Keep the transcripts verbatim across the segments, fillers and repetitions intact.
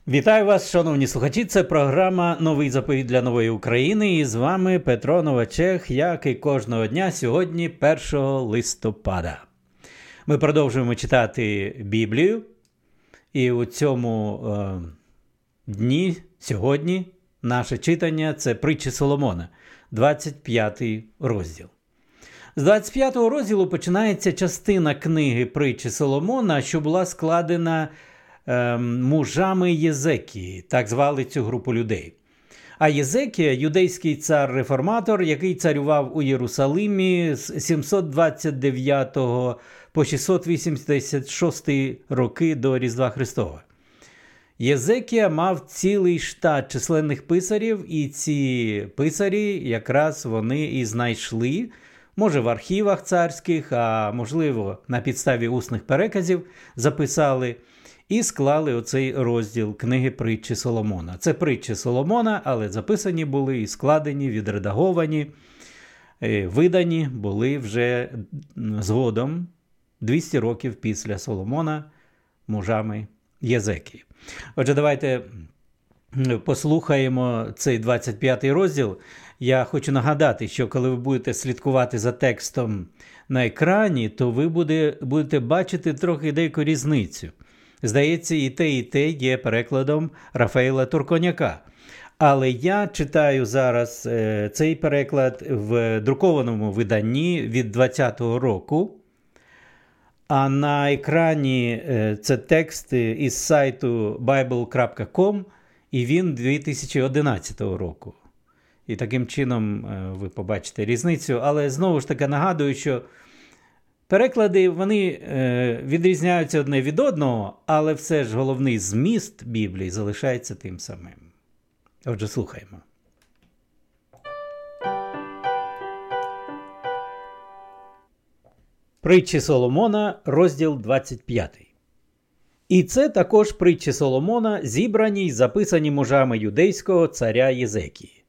Вітаю вас, шановні слухачі, це програма «Новий заповіт для нової України» і з вами Петро Новачех, як і кожного дня, сьогодні першого листопада. Ми продовжуємо читати Біблію, і у цьому е, дні, сьогодні, наше читання – це притчі Соломона, двадцять п'ятий розділ. З двадцять п'ятого розділу починається частина книги притчі Соломона, що була складена мужами Єзекії, так звали цю групу людей. А Єзекія – юдейський цар-реформатор, який царював у Єрусалимі з сімсот двадцять дев'ятого по шістсот вісімдесят шостий роки до Різдва Христова. Єзекія мав цілий штат численних писарів, і ці писарі якраз вони і знайшли, може в архівах царських, а можливо на підставі усних переказів записали і склали оцей розділ книги притчі Соломона. Це притчі Соломона, але записані були і складені, відредаговані, видані були вже згодом, двісті років після Соломона, мужами Єзекії. Отже, давайте послухаємо цей двадцять п'ятий розділ. Я хочу нагадати, що коли ви будете слідкувати за текстом на екрані, то ви буде, будете бачити трохи деяку різницю. Здається, і те, і те є перекладом Рафаїла Турконяка. Але я читаю зараз е, цей переклад в друкованому виданні від двадцятого року. А на екрані е, це текст із сайту байбл крапка ком, і він дві тисячі одинадцятого року. І таким чином е, ви побачите різницю. Але знову ж таки нагадую, що переклади, вони е, відрізняються одне від одного, але все ж головний зміст Біблії залишається тим самим. Отже, слухаємо. Притчі Соломона, розділ двадцять п'ятий. І це також притчі Соломона, зібрані й записані мужами юдейського царя Єзекії.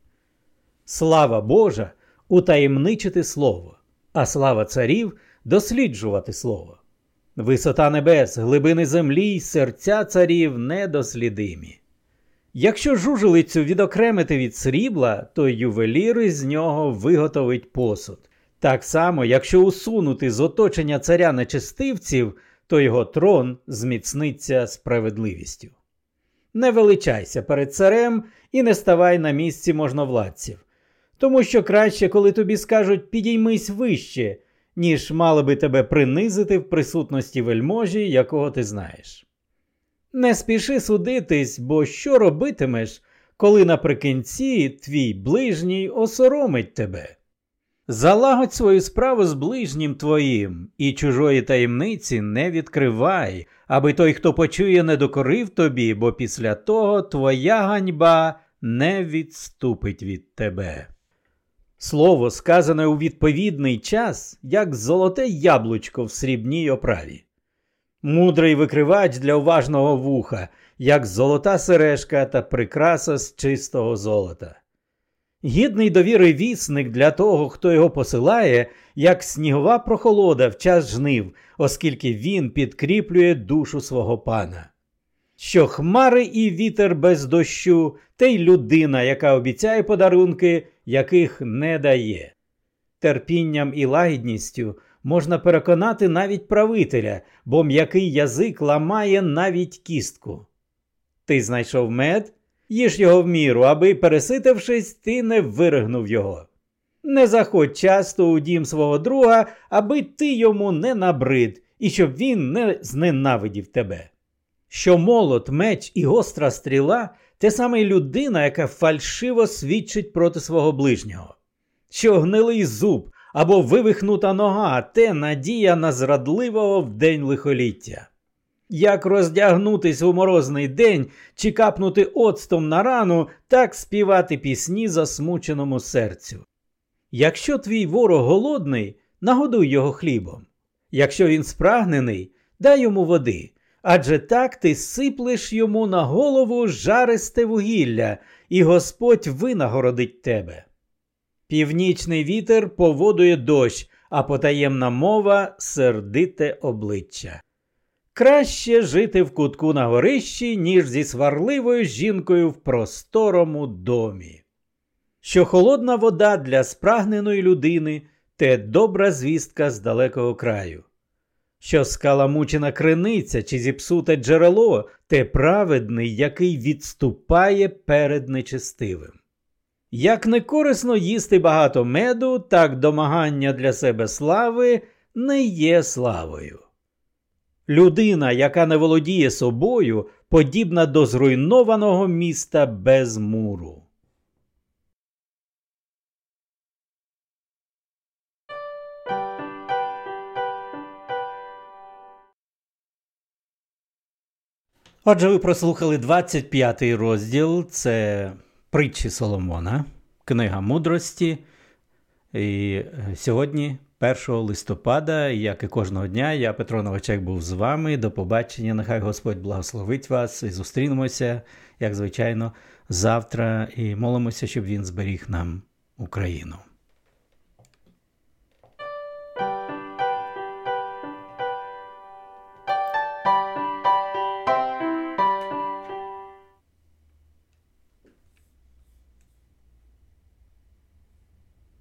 Слава Божа – утаємничити слово, а слава царів – досліджувати слово. Висота небес, глибини землі й серця царів недослідимі. Якщо жужелицю відокремити від срібла, то ювелір із нього виготовить посуд. Так само, якщо усунути з оточення царя нечестивців, то його трон зміцниться справедливістю. Не величайся перед царем і не ставай на місці можновладців. Тому що краще, коли тобі скажуть «підіймись вище», ніж мали би тебе принизити в присутності вельможі, якого ти знаєш. Не спіши судитись, бо що робитимеш, коли наприкінці твій ближній осоромить тебе? Залагодь свою справу з ближнім твоїм, і чужої таємниці не відкривай, аби той, хто почує, не докорив тобі, бо після того твоя ганьба не відступить від тебе. Слово, сказане у відповідний час, як золоте яблучко в срібній оправі. Мудрий викривач для уважного вуха, як золота сережка та прикраса з чистого золота. Гідний довіри вісник для того, хто його посилає, як снігова прохолода в час жнив, оскільки він підкріплює душу свого пана. Що хмари і вітер без дощу, те й людина, яка обіцяє подарунки, яких не дає. Терпінням і лагідністю можна переконати навіть правителя, бо м'який язик ламає навіть кістку. Ти знайшов мед? Їж його в міру, аби, переситившись, ти не виригнув його. Не заходь часто у дім свого друга, аби ти йому не набрид, і щоб він не зненавидів тебе. Що молот, меч і гостра стріла – те саме людина, яка фальшиво свідчить проти свого ближнього. Що гнилий зуб або вивихнута нога – те надія на зрадливого в день лихоліття. Як роздягнутись у морозний день чи капнути оцтом на рану, так співати пісні засмученому серцю. Якщо твій ворог голодний, нагодуй його хлібом. Якщо він спрагнений, дай йому води. Адже так ти сиплеш йому на голову жаристе вугілля, і Господь винагородить тебе. Північний вітер поводує дощ, а потаємна мова – сердите обличчя. Краще жити в кутку на горищі, ніж зі сварливою жінкою в просторому домі. Що холодна вода для спрагненої людини – те добра звістка з далекого краю. Що скаламучена криниця чи зіпсуте джерело – те праведний, який відступає перед нечестивим. Як не корисно їсти багато меду, так домагання для себе слави не є славою. Людина, яка не володіє собою, подібна до зруйнованого міста без муру. Отже, ви прослухали двадцять п'ятий розділ, це «Притчі Соломона», книга мудрості. І сьогодні, першого листопада, як і кожного дня, я, Петро Новачек, був з вами. До побачення, нехай Господь благословить вас. І зустрінемося, як звичайно, завтра. І молимося, щоб Він зберіг нам Україну.